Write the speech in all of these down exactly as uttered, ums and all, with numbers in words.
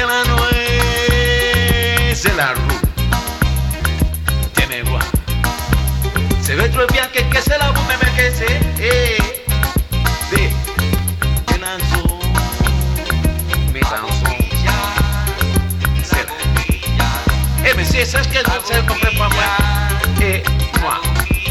la nuez, c'est la roue. Tiens, voir. C'est votre bien que que c'est la boue, même que c'est. Eh, des, des lançons, mes lançons. C'est la. Eh, mais c'est ça que je ne comprends pas, moi. Et moi.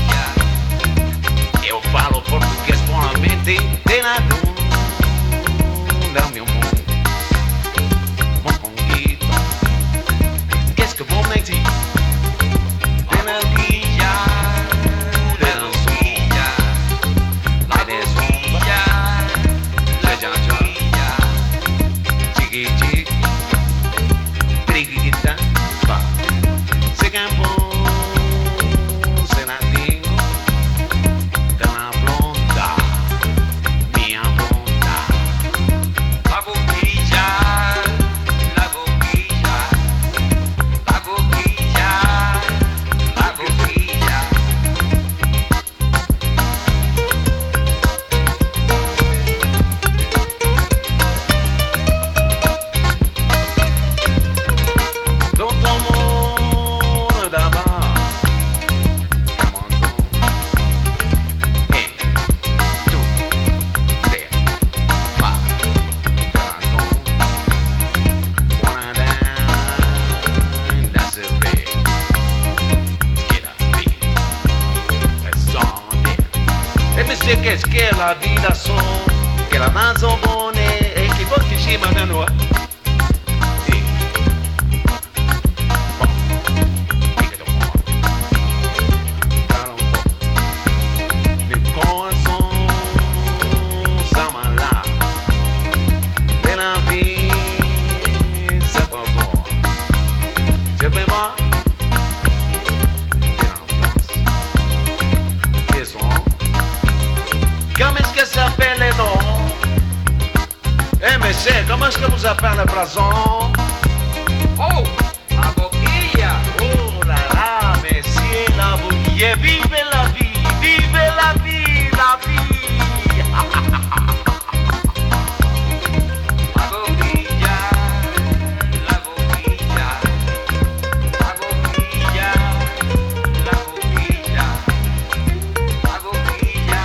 Eu falo português com a mente de nada. Dá-me um bom, bom conguito. Qu'est-ce que vous me dites? De la villa, de la sombra, la de sombra, la janjanja, chiqui chiqui, triquita, va, se campo. Qu'est-ce que la vida son, que la nazo bone, e che voi ci manano. Sì. Bon. Dica do mo. Cala un po'. Le corazon samala. De la vie, c'est pas bon. Je peux voir. Comment est-ce que ça s'appelle les noms? Eh monsieur, comment est-ce que vous appelez le blason? Oh, la boquilla. Oh là là, monsieur, la boquilla. Vive la vie, vive la vie, la vie. La boquilla, la boquilla, la boquilla, la boquilla, la boquilla.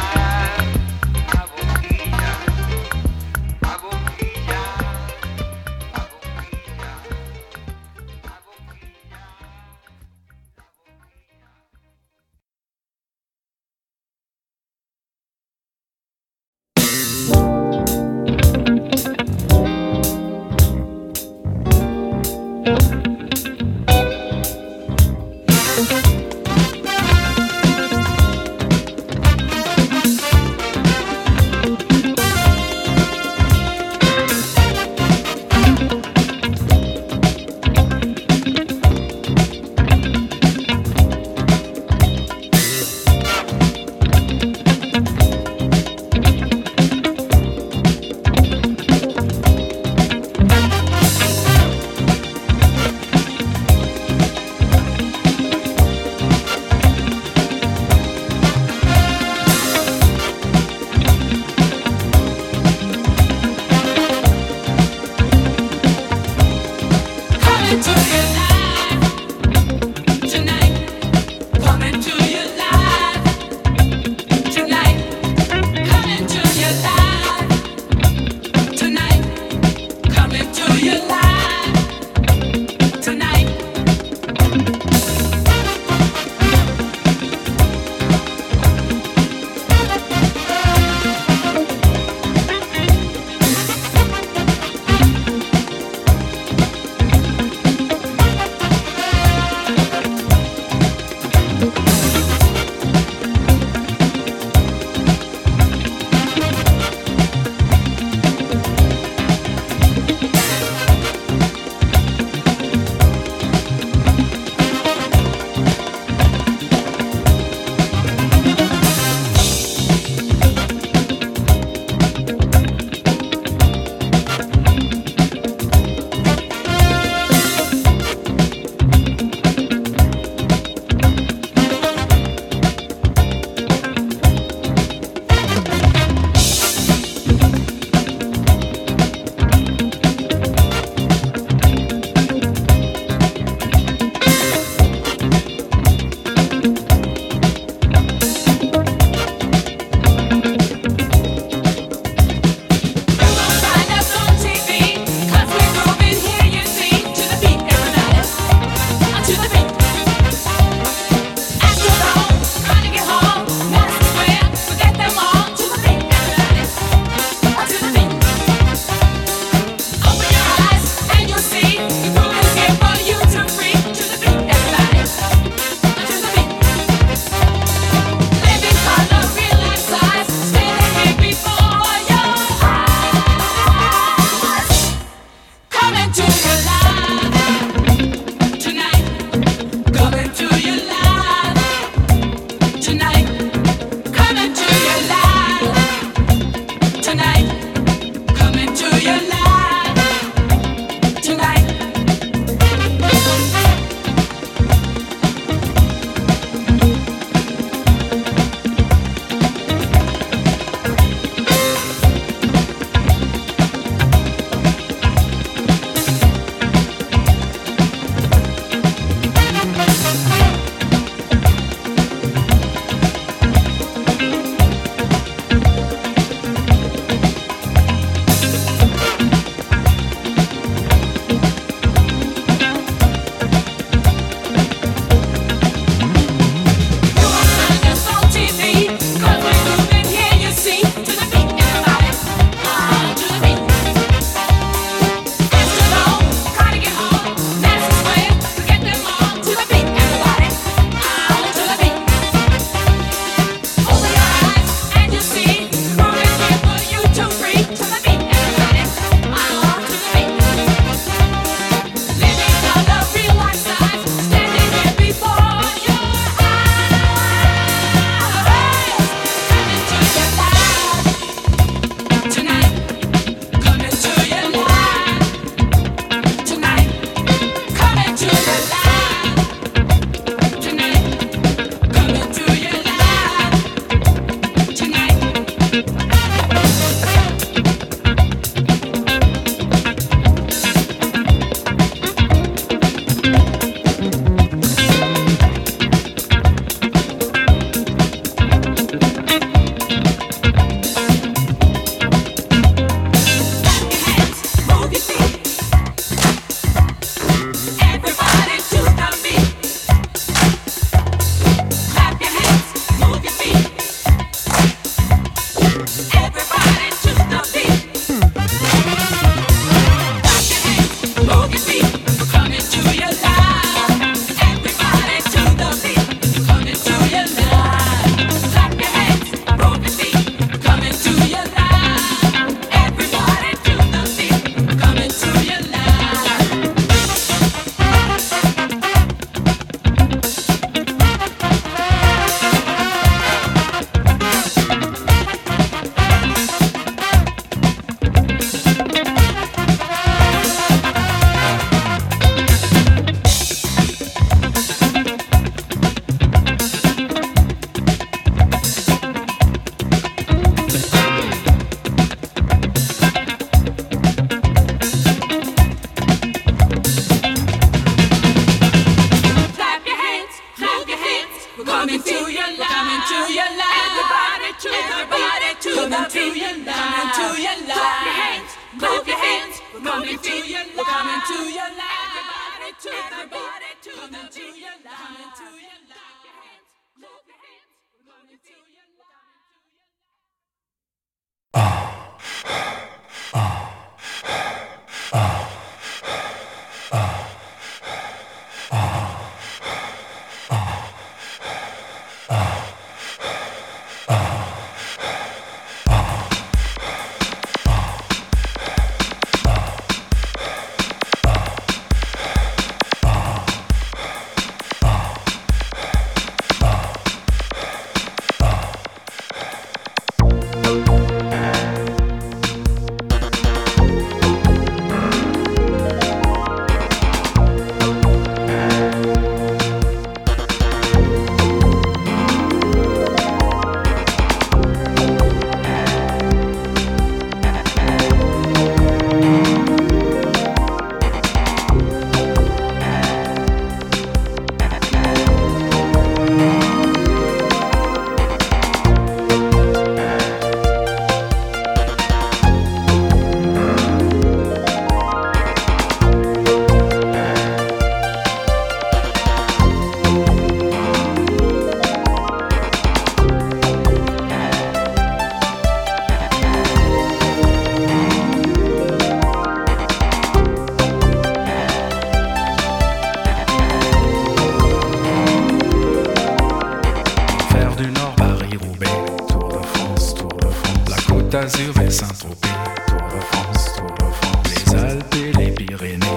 Côte d'Azur et Saint-Tropez, Tour de France, Tour de France, les Alpes et les Pyrénées.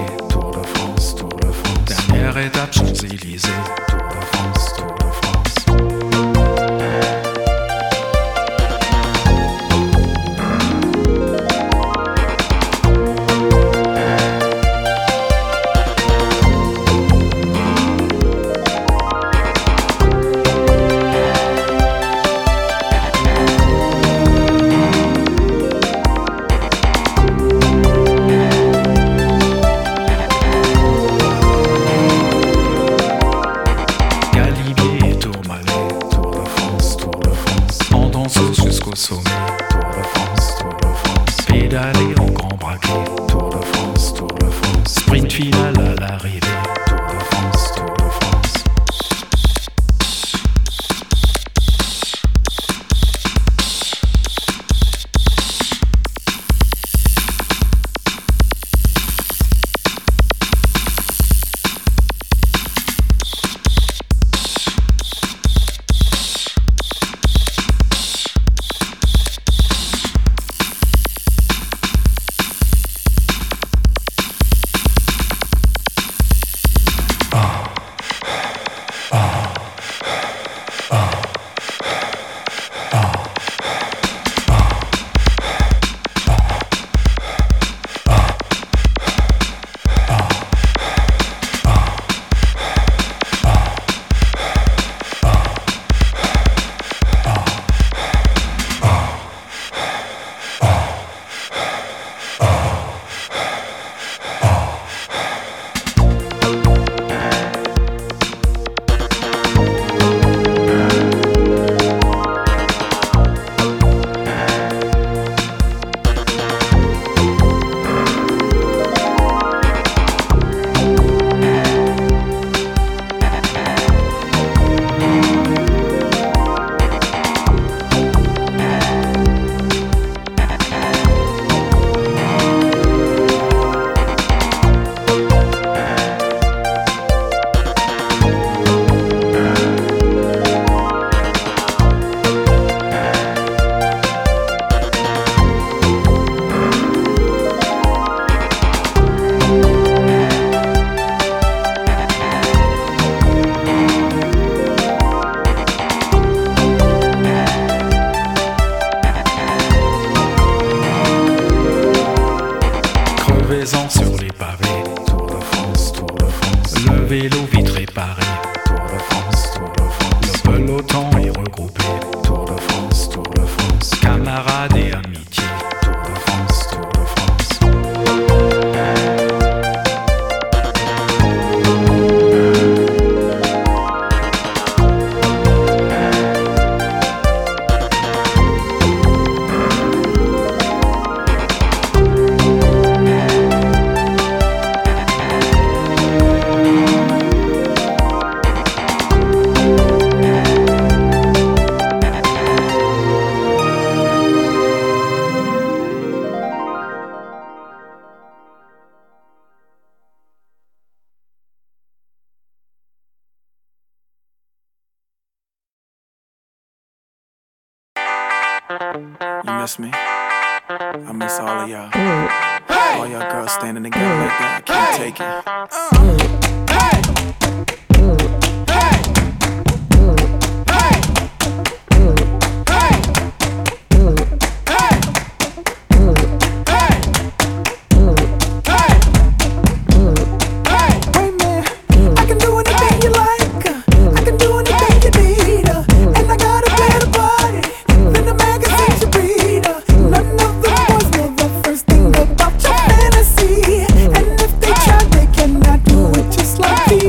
Première étape, Champs-Élysées. Tour de France, Tour de France. You miss me? I miss all of y'all. Hey! All y'all girls standing together like that. I can't hey! take it. Uh. Hey! And if they try, they cannot do it just like me.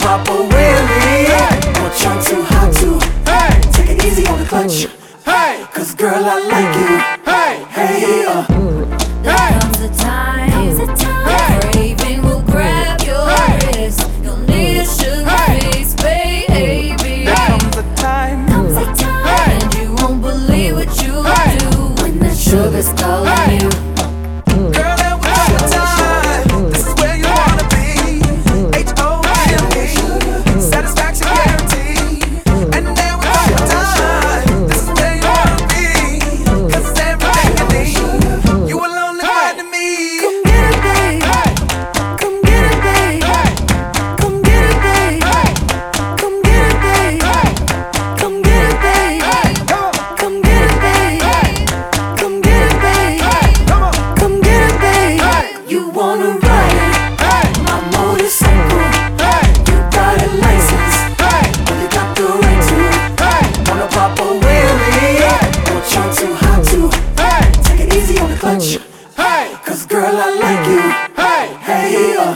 pop a wheelie. Want you too hot to take it easy on the clutch. Cause girl, I like you. Hey, uh. There comes a time, the craving will grab your wrist. You'll need a sugar face, baby. There comes a time, comes a time, and you won't believe what you do when that sugar's calling you. girl, there will come a time. This is where you wanna be. H O M E, satisfaction guaranteed. And there will come a time. This is where you wanna be. Cause it's everything you need. You alone look right to me. Come get it, babe. Come get it, babe. Come get it, babe. Come get it, babe. Come get it, babe. Come get it, babe. Come get it, babe. Come get it, babe. You wanna ride it? My motorcycle. You got a license, but you got the right to. Wanna pop a wheelie. Want you too hot to Take it easy on the clutch. Cause girl, I like you. Hey, uh.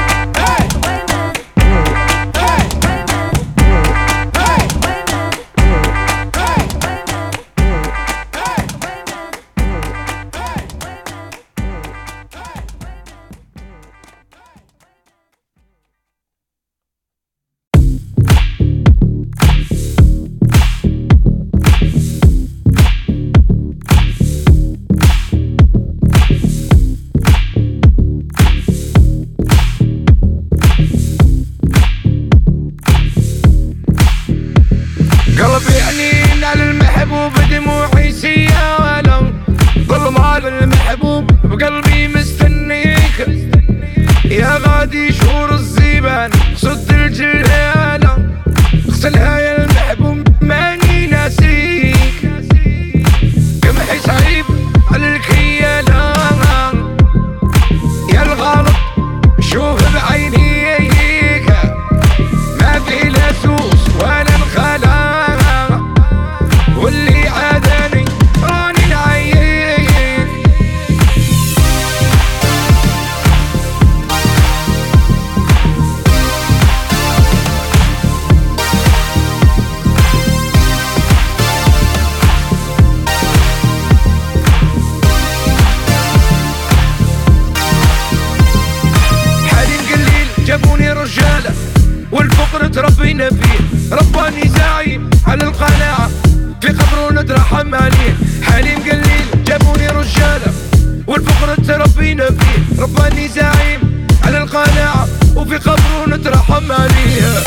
قلبي حنين على المحبوب دموعي سيالة ظلمة للمحبوب بقلبي مستنيك يا غادي شهور الزيبان صد الجلالة اغسلها يا المحبوب ماني ناسيك قمحي صعيب على الكيالة يا الغلط شوف بعينيك ما في لا سوس ولا انخلق واللي عاداني راني نعيك حالي قليل جابوني رجالة والفقر تربينا فيه رباني زعيم على القناعة في قبر ندرى حمالين حالي مقليل جابوني رجالة والفقر تربينا فيه رباني زعيم على القناعة وفي قبر ندرى حمالين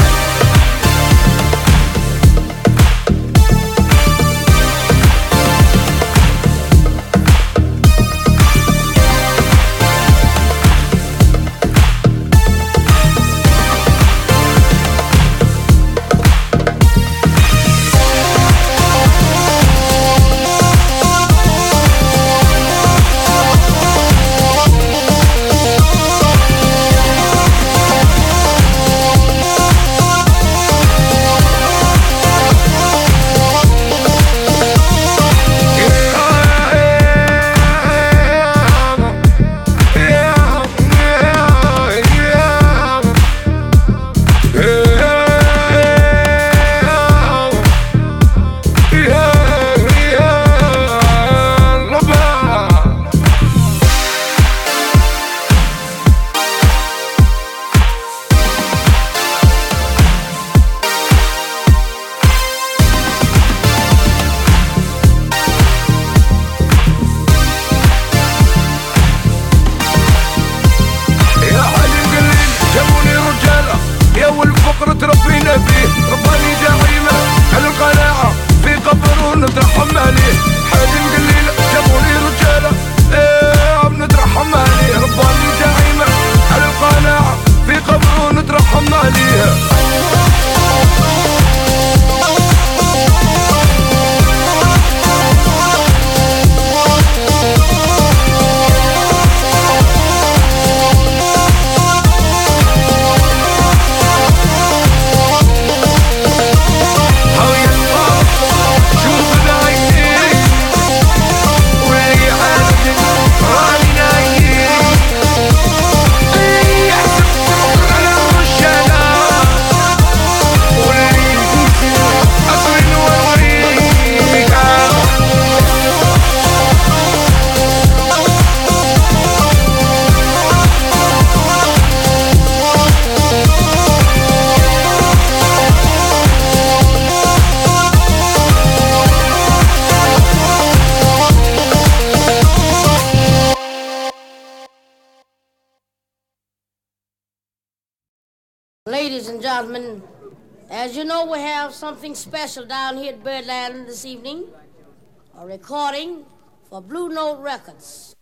Ladies and gentlemen, as you know, we have something special down here at Birdland this evening, a recording for Blue Note Records.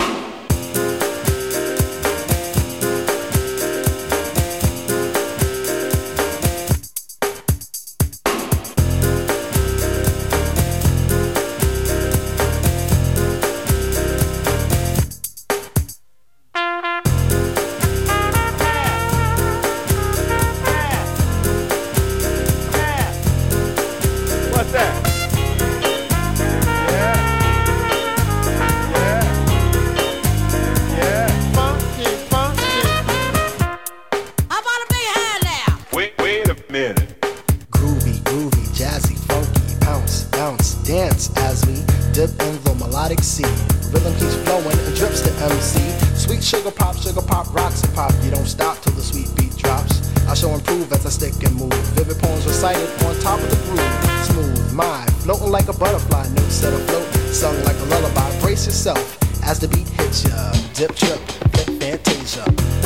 Sugar pop, sugar pop, rocks and pop. You don't stop till the sweet beat drops. I shall improve as I stick and move. Vivid poems recited on top of the groove. Smooth mind, floating like a butterfly. Notes set afloat, sung like a lullaby. Brace yourself as the beat hits ya. Dip, trip, flip, fantasia.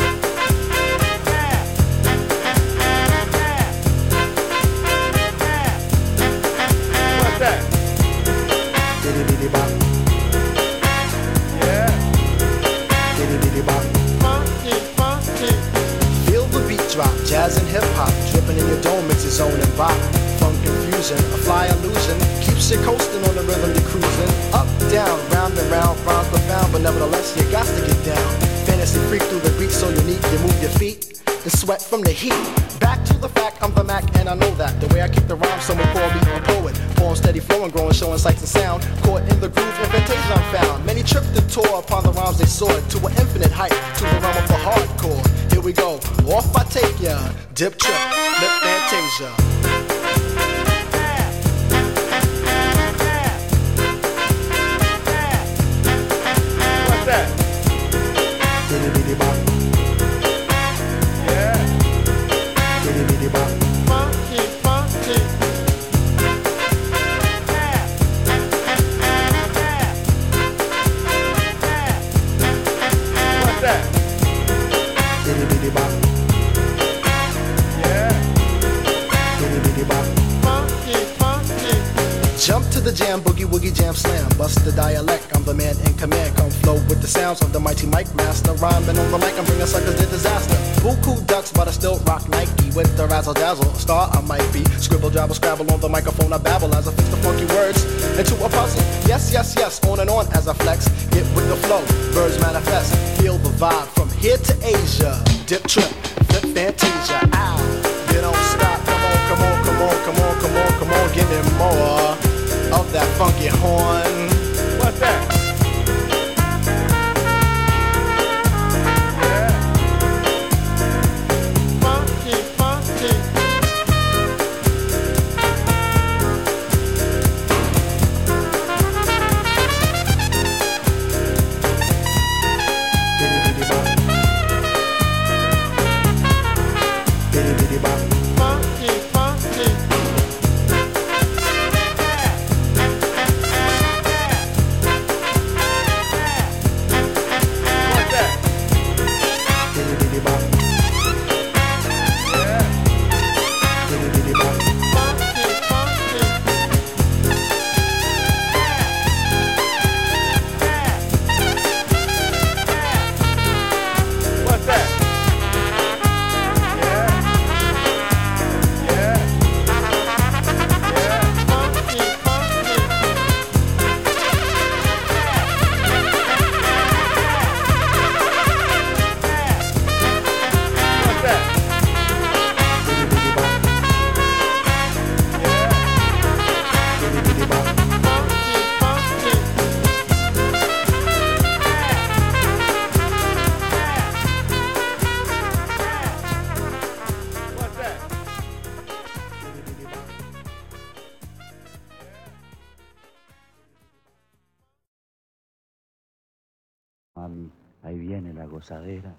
What's that? Diddy diddy bop. Feel the beat drop, jazz and hip hop, dripping in your dome, it's your zone and bop. Funk confusion, a fly illusion, keeps you coasting on the rhythm you're cruising. Up, down, round and round, rhymes profound, but nevertheless you got to get down. Fantasy freak through the beat so unique, you move your feet and sweat from the heat. Back to the fact, I'm the Mac and I know that. The way I keep the rhyme, someone call me a poet. Poem steady flowing, growing, showing sights and sound. Caught in the groove, invitation I'm found. Many tripped and tore upon the rhymes they soared to an infinite height, to the realm of the hardcore. Here we go, off I take ya. Dip, trip, flip, fantasia. What's that? Diddy diddy bop. Funky, funky. What's that? Diddy diddy bop. Yeah. Diddy diddy bop. Funky, funky. Jump to the jam, boogie woogie jam slam. Bust the dialect, I'm the man in command. Come flow with the sounds of the mighty mic master. Rhyming on the mic, I'm bringing suckers to disaster. Buku ducks, but I still rock Nike with the razzle dazzle. A star I might be. Scribble, jabble, scrabble on the microphone. I babble as I fix the funky words into a puzzle. Yes, yes, yes, on and on as I flex. Get with the flow, birds manifest. Feel the vibe from here to Asia. Dip, trip, flip, fantasia. Ow, you don't stop. Come on, come on, come on, come on, come on, come on. Give me more of that funky horn. What's that? Mami, ahí viene la gozadera.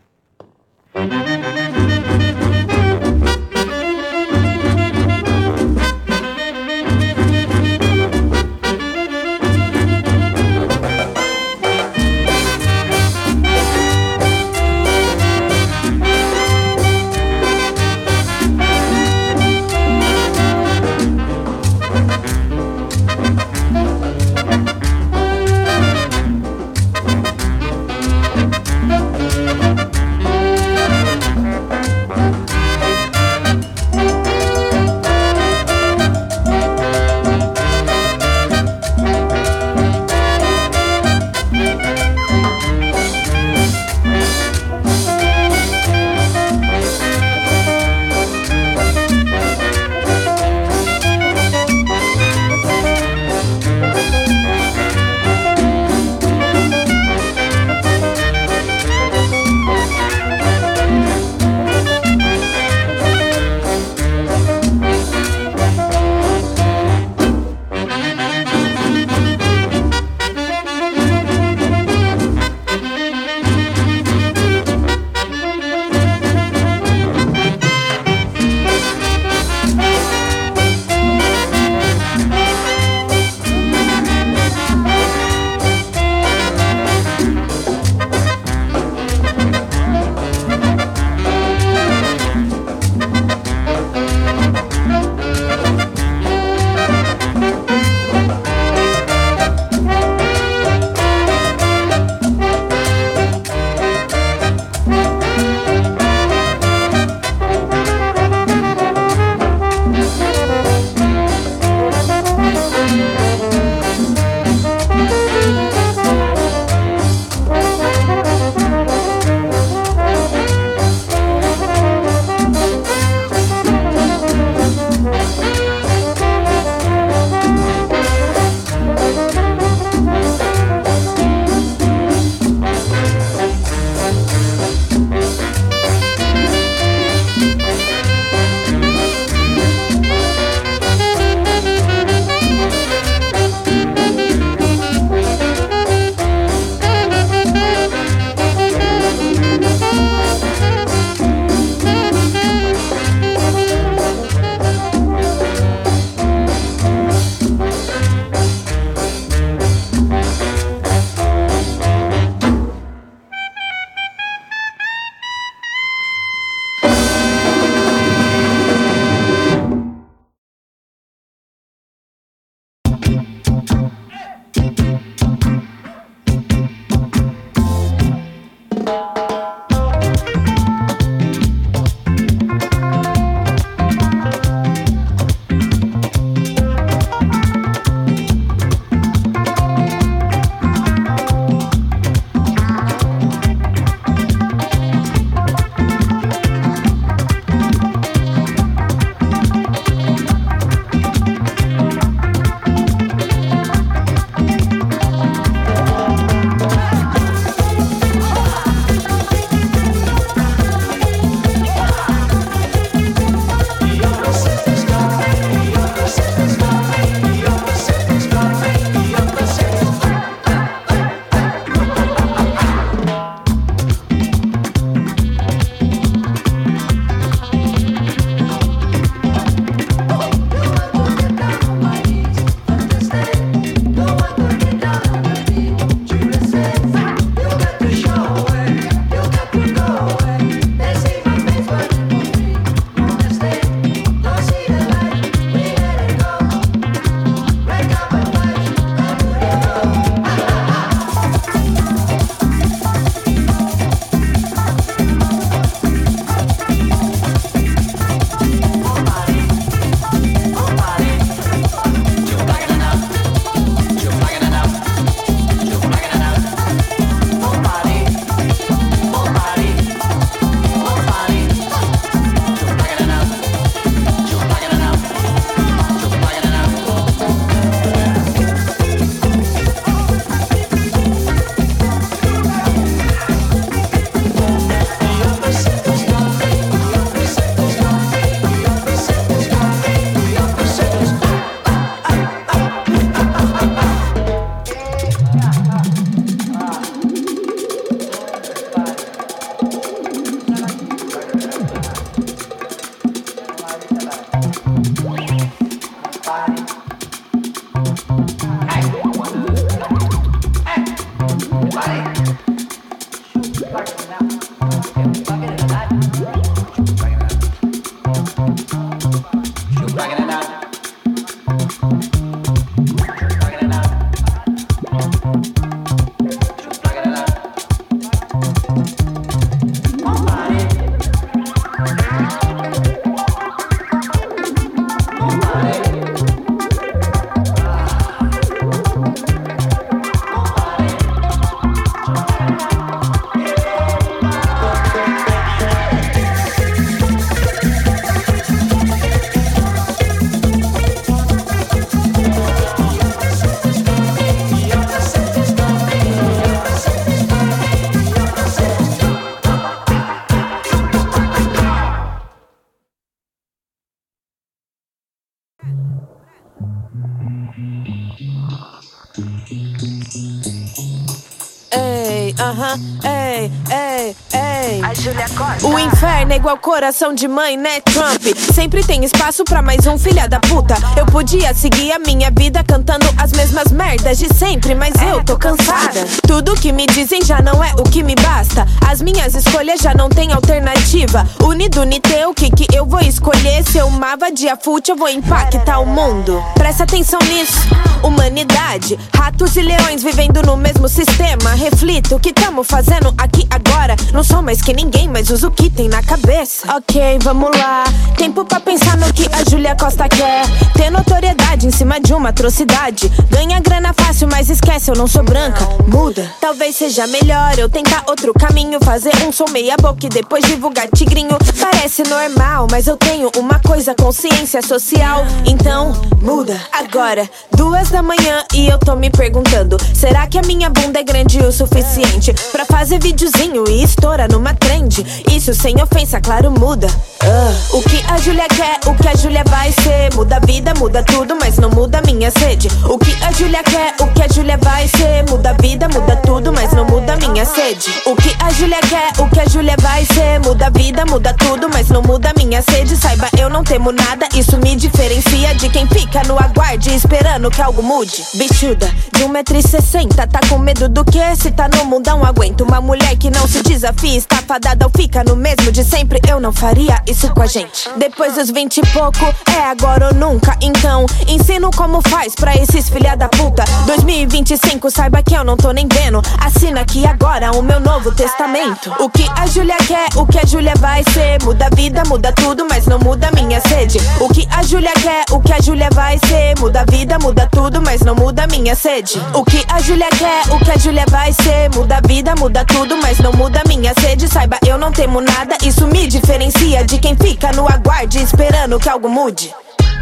Ei, aham, uh-huh, ei, ei, ei. A Júlia Costa. O inferno é igual coração de mãe, né, Trump? Sempre tem espaço pra mais um filha da puta. Eu podia seguir a minha vida cantando as mesmas merdas de sempre, mas eu tô cansada. Tudo que me dizem já não é o que me basta. As minhas escolhas já não tem alternativa. Unido, Nite, o que que eu vou escolher? Se eu uma vadia fútil, eu vou impactar o mundo. Presta atenção nisso, humanidade. Ratos e leões vivendo no mesmo sistema. Reflito o que tamo fazendo aqui agora. Não sou mais que ninguém, mas uso o que tem na cabeça. Ok, vamos lá. Tempo pra pensar no que a Júlia Costa quer. Ter notoriedade em cima de uma atrocidade. Ganha grana fácil, mas esquece, eu não sou branca. Muda. Talvez seja melhor eu tentar outro caminho. Fazer um som meia boca e depois divulgar tigrinho. Parece normal, mas eu tenho uma coisa, consciência social. Então, muda. Agora, duas da manhã e eu tô me perguntando: será que a minha bunda é grande o suficiente pra fazer videozinho e estoura numa trend? Isso sem ofensa, claro, muda. uh. O que a Júlia quer, o que a Júlia vai ser. Muda a vida, muda tudo, mas não muda a minha sede. O que a Júlia quer, o que a Júlia vai ser. Muda a vida, muda tudo, mas não muda a minha sede. O que a Júlia quer, o que a Júlia vai ser. Muda a vida, muda tudo, mas não muda a minha sede. Saiba, eu não temo nada, isso me diferencia de quem fica no aguarde esperando que algo mude. Bichuda, de um metro e sessenta, tá com medo do que? Se tá no mundão, aguenta. Uma mulher que não se desafia, está fadada ou fica no mesmo de sempre. Eu não faria isso com a gente. Depois dos vinte e pouco, é agora ou nunca. Então, ensino como faz pra esses filha da puta. dois mil e vinte e cinco, saiba que eu não tô nem vendo. Assina aqui agora o meu novo testamento. O que a Júlia quer, o que a Júlia vai ser. Muda a vida, muda tudo, mas não muda a minha sede. O que a Júlia quer, o que a Júlia vai ser. Muda a vida, muda tudo, mas não muda a minha sede. O que a Júlia quer, o que a Júlia vai ser. Muda a vida, muda tudo, mas não muda a minha sede. Saiba, eu não temo nada, isso me diferencia de quem fica no aguarde esperando que algo mude.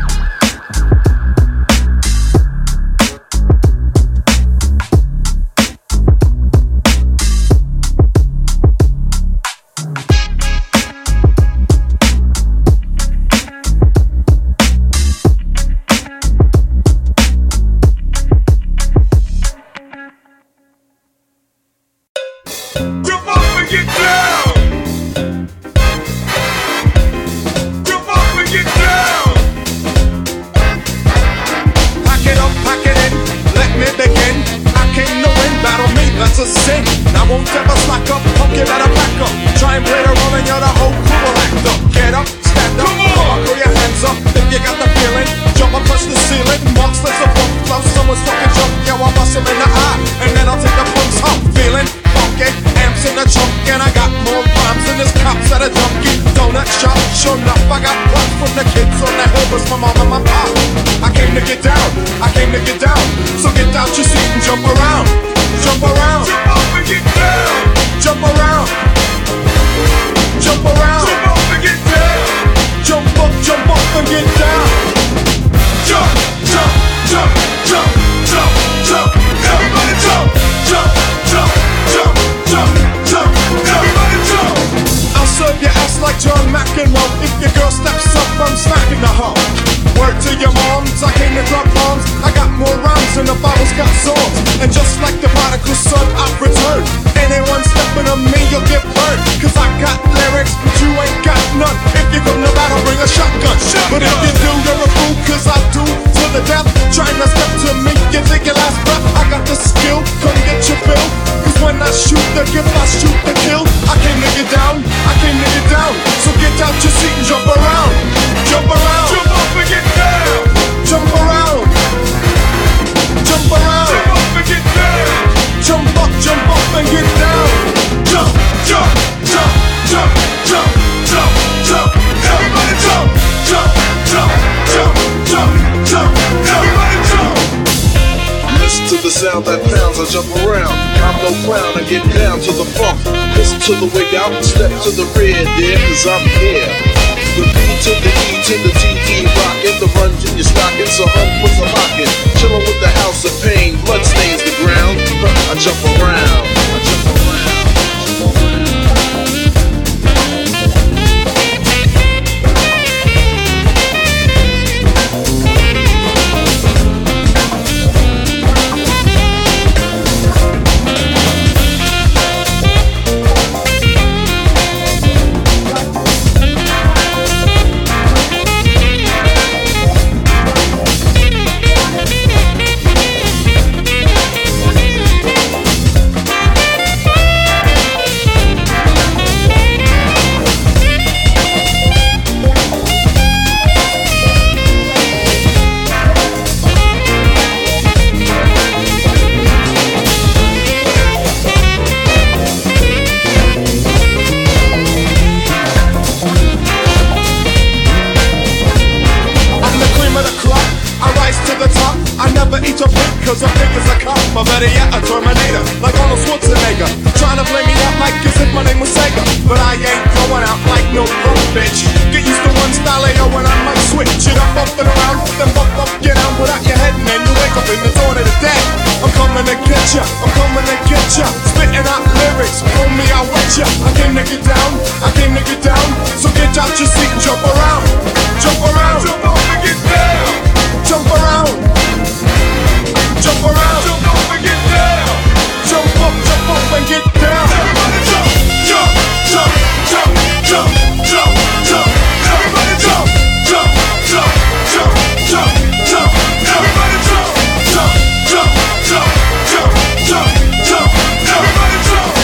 To sing, I won't ever slack up, punk it better back up. Try and play the role and you're the whole crew will act up. Get up, stand up, come on, throw your hands up. If you got the feeling, jump up, touch the ceiling. Marks, let's up, love someone's fucking jump. Yeah, I'll bust him in the eye, and then I'll take the punks up. Feeling funky, amps in the trunk, and I got more rhymes than this cops at a junkie donut shop. Sure enough, I got props from the kids on the hill, was my mom and my pop. I came to get down, I came to get down. So get out your seat and jump around. Jump around, jump up and get down. Jump around, jump around, jump up and get down. Jump up, jump up and get down. Jump, jump, jump, jump, jump, jump. Everybody jump, jump, jump, jump, jump, jump. Everybody jump. I'll serve your ass like John McEnroe. If your girl steps up, I'm smacking the hoe. Word to your moms, I came to drop bombs. I got more rhymes than the Bible's got songs. And just like the prodigal son, I've returned. Anyone stepping on me, you'll get burned. Cause I got lyrics, but you ain't got none. If you come to battle, bring a shotgun. shotgun. But if you do, you're a fool, cause I do to the death. Trying to step to me, you take your last breath. I got the skill, come get your fill. Cause when I shoot the gift, I shoot the kill. I came to get down, I came to get down. So get out your seat and jump around. Jump around, jump up and get down. Jump around, jump around, jump up and get down. Jump up, jump up and get down. Jump, jump, jump, jump, jump, jump, jump. Everybody jump, jump, jump, jump, jump, jump. Everybody jump. Listen to the sound that pounds, I jump around. I'm no clown, I get down to the funk. Listen to the wig out, step to the rear, dear, cause I'm here. The B to the E to the T D, rockin', the runs in your stocking, so hum puts a lockin'. Chillin' with the house of pain, blood stains the ground. I jump around, I jump around. or better yet, a Terminator, like Arnold Schwarzenegger. Trying to play me out like as if my name was Sega, but I ain't going out like no punk bitch. Get used to one style, yo, when I might switch it up, up and around, then bump up, get down, put out your head, and then you wake up in the dawn of the day. I'm coming to get ya, I'm coming to get ya, spitting out lyrics, homie, I'll wet ya. I came to get down, I came to get down, so get out your seat and jump around, jump around, jump up and get down, jump around, jump around, jump up and get down, jump up, jump up and get down. Everybody jump, jump, jump, jump, jump, jump, jump. Everybody jump, jump, jump, jump, jump, jump. Everybody jump, jump, jump, jump, jump, jump, jump. Everybody jump.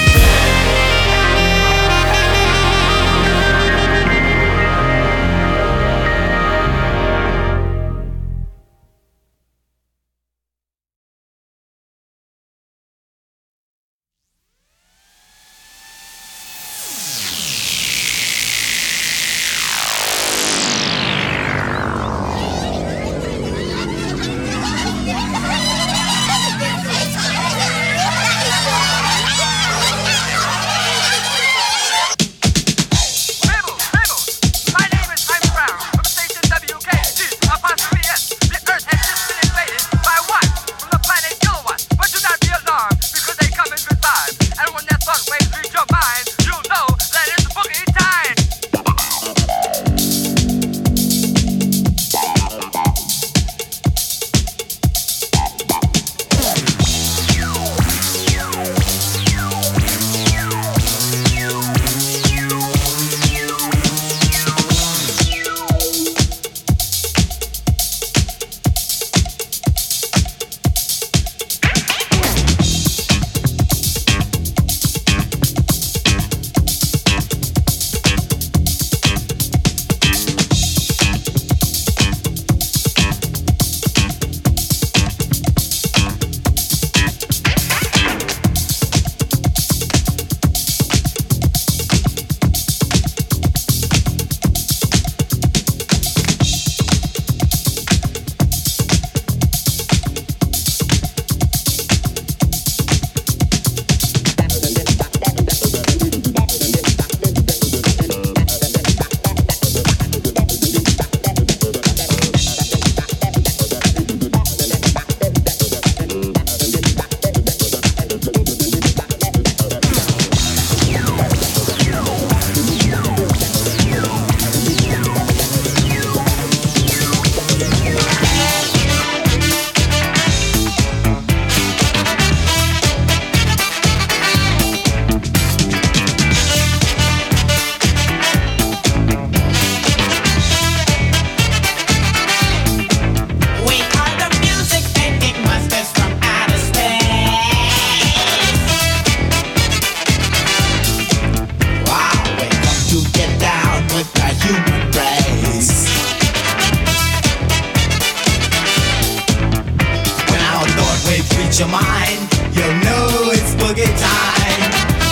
your mind, you'll know it's boogie time.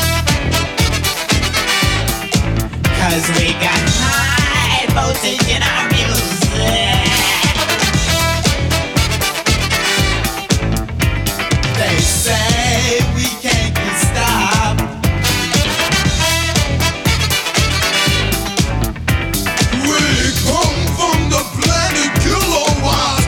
Cause we got high voltage in our music. They say we can't be stopped. We come from the planet Kilowatt.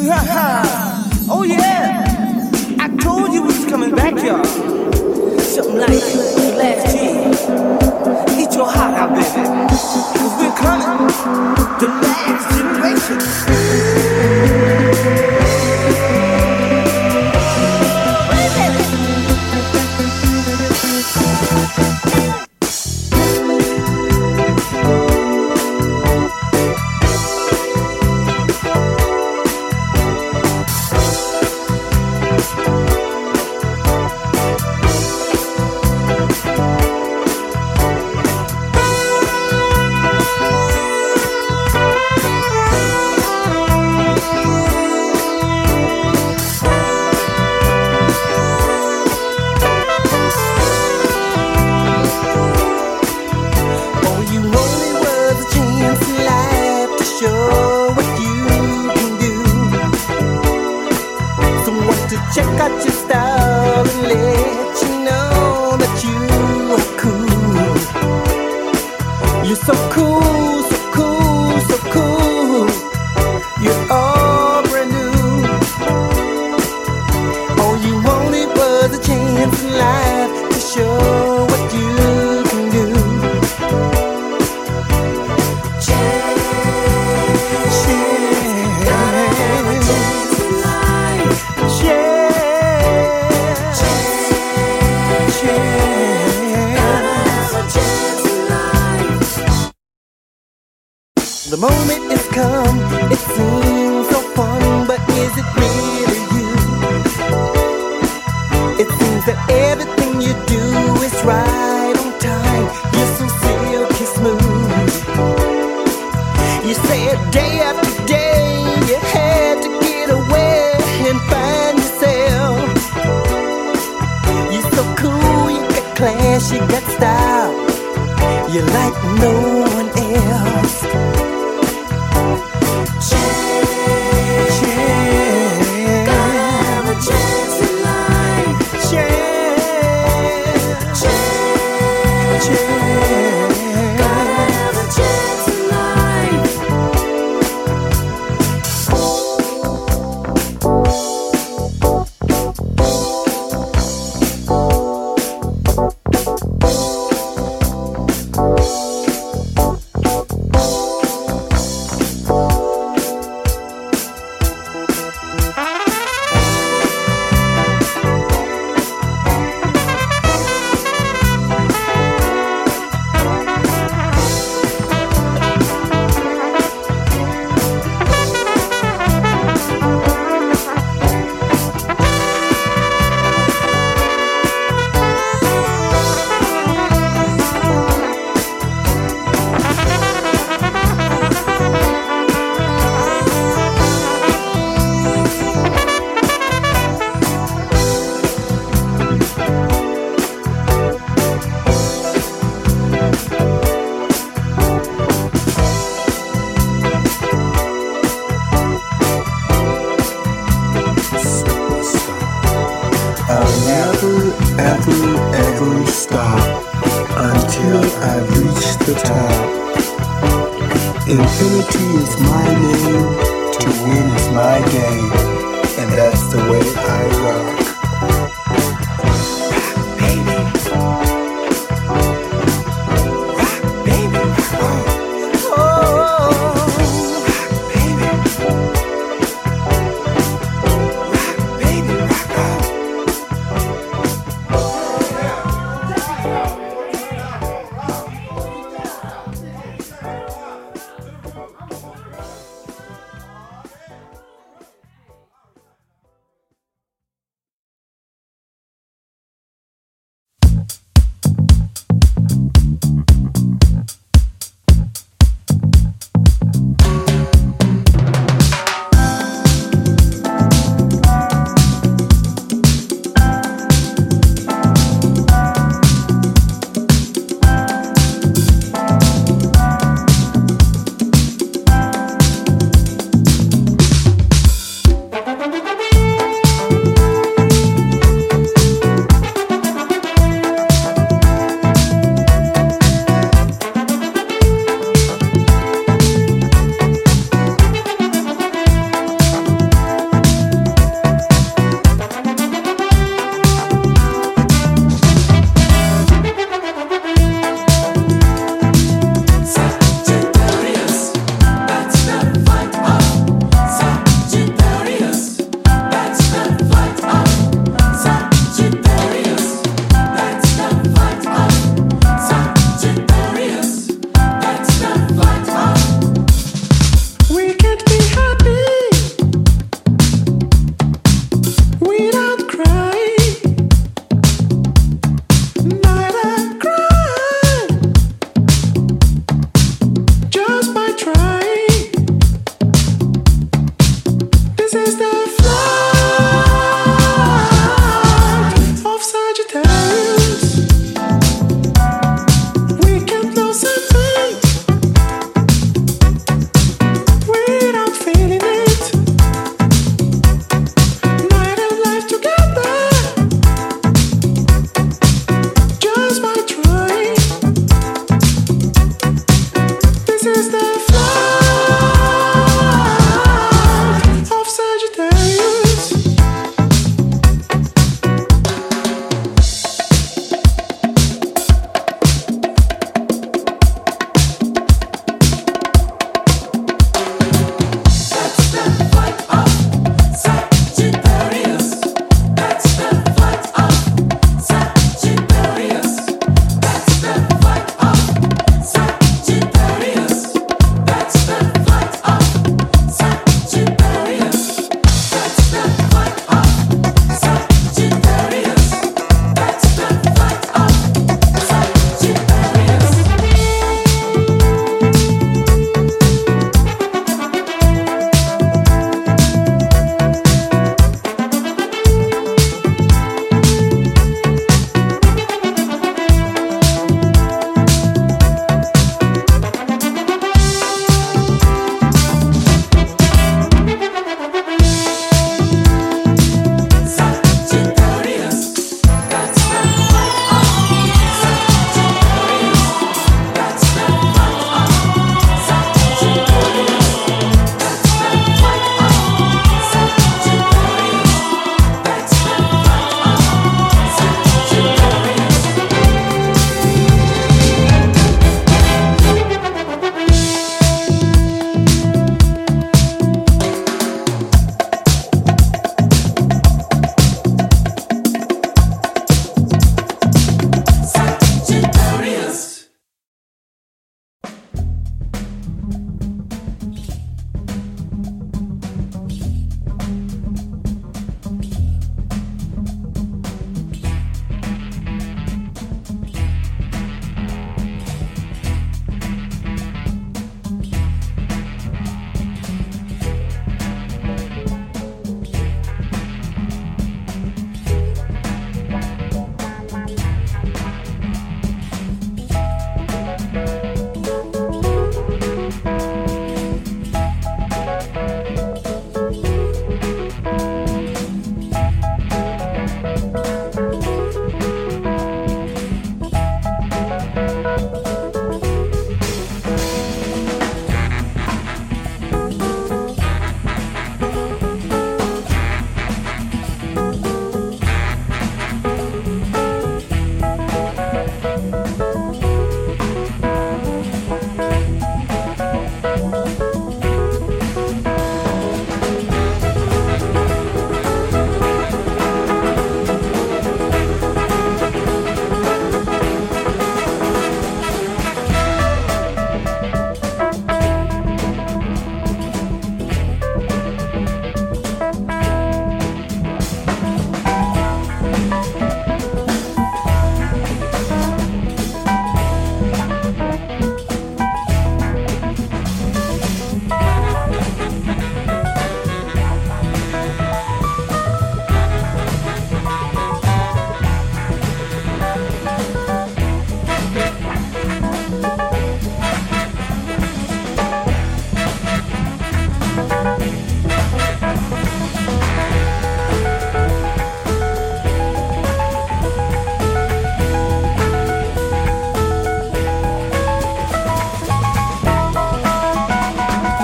Oh yeah, I told you we was coming back, y'all. Something like last year. Eat your heart out, baby. Cause we're coming. The last generation. Check out your style and let you know that you are cool. You're so cool, so cool, so cool. You're all brand new. All you wanted was a chance in life to show what you can do. Chance, the moment is come, it seems so fun, but is it really you? It seems that everything you do is right on time. You're so silky smooth. You said day after day you had to get away and find yourself. You're so cool, you got class, you got style. You're like no one else. Infinity is my name, to win is my game, and that's the way I rock.